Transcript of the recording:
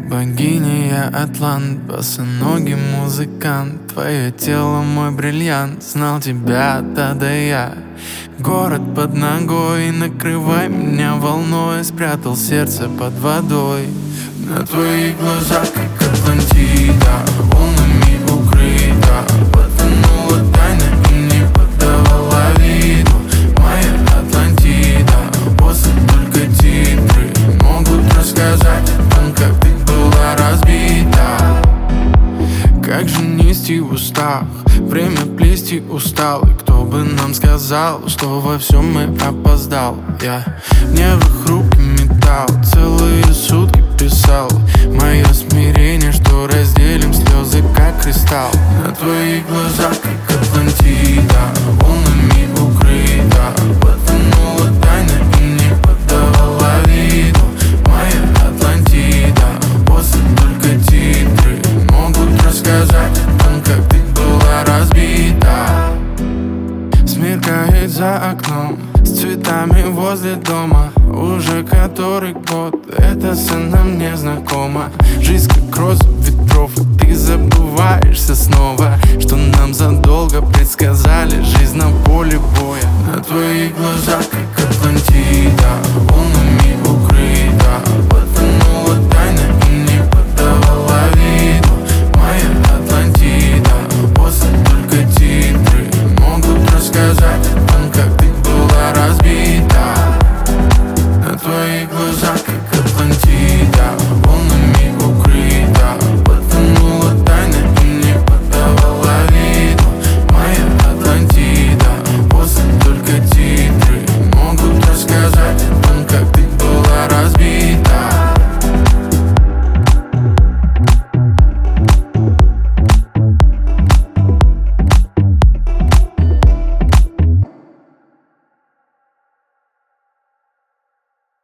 богиня, я атлант, босоногий музыкант. Твое тело мой бриллиант, знал тебя да я. Город под ногой, накрывай меня волной. Спрятал сердце под водой. На твоих глазах, как Атлантида, волнами укрыта. Потонула тайна и не подавала виду. Моя Атлантида, после только титры могут рассказать о том, как ты была разбита. Как же нести в устах, время плести устал. И кто бы нам сказал, что во всем мы опоздал. Мне в их руки металл, целые сутки писал. Мое смирение, что разделим слезы, как кристалл. На твоих глазах, как Атлантида, волнами укрыта. Потонула тайна и не подавала виду. Моя Атлантида, после только титры могут рассказать о том, как ты была разбита. Смеркает за окном, с цветами возле дома. Уже который год эта сцена мне знакома. Жизнь как роза ветров, и ты забываешься снова, что нам задолго предсказали. Жизнь нам